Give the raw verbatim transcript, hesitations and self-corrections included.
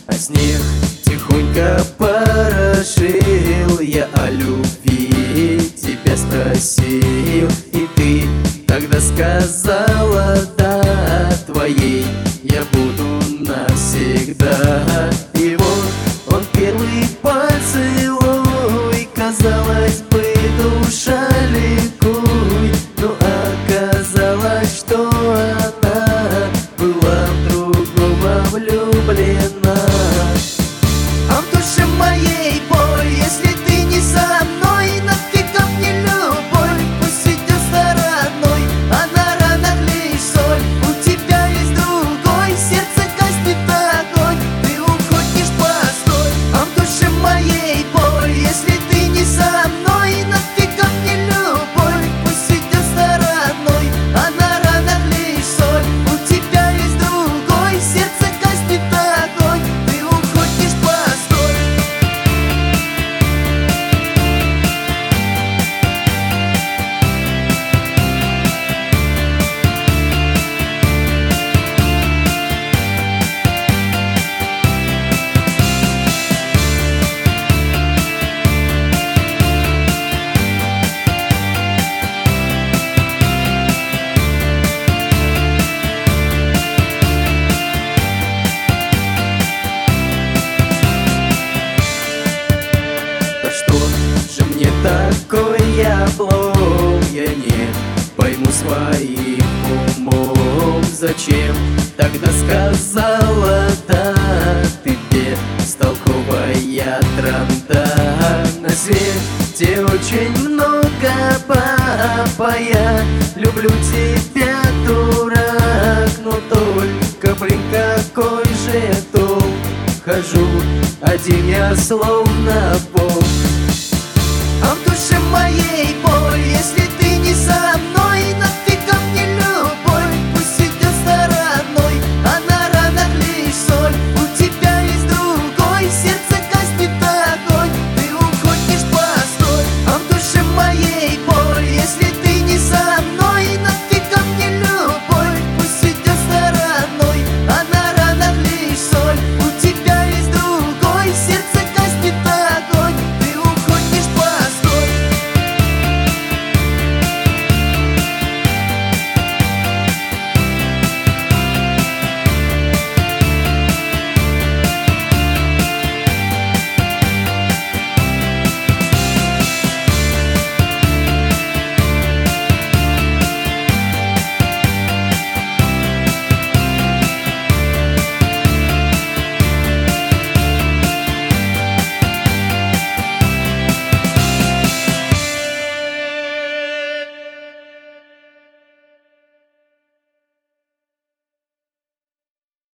А снег тихонько порошил. Я о любви тебя спросил, и ты тогда сказала: да, твоей я буду навсегда. И вот он первый поцелуй, казалось бы, душа ликуй, но оказалось, что она была в другого влюблена. А в душе моей боль, если ты не со мной, нафига мне любовь, пусть идет стороной, а на ранах лишь соль. У тебя есть другой, сердце гаснет огонь, ты уходишь, постой. А в душе моей боль, если ты не со мной, нафига мне любовь, пусть идет стороной, а на ранах лишь соль. У тебя есть другой, сердце гаснет огонь, ты уходишь, постой. Да что же мне такой облом, я не пойму своим умом. Зачем тогда сказала да, ты бестолковая транда? На свете очень много баб, я люблю тебя, дурак, но только, блин, какой же толк? Хожу один я словно бог. А в душе моей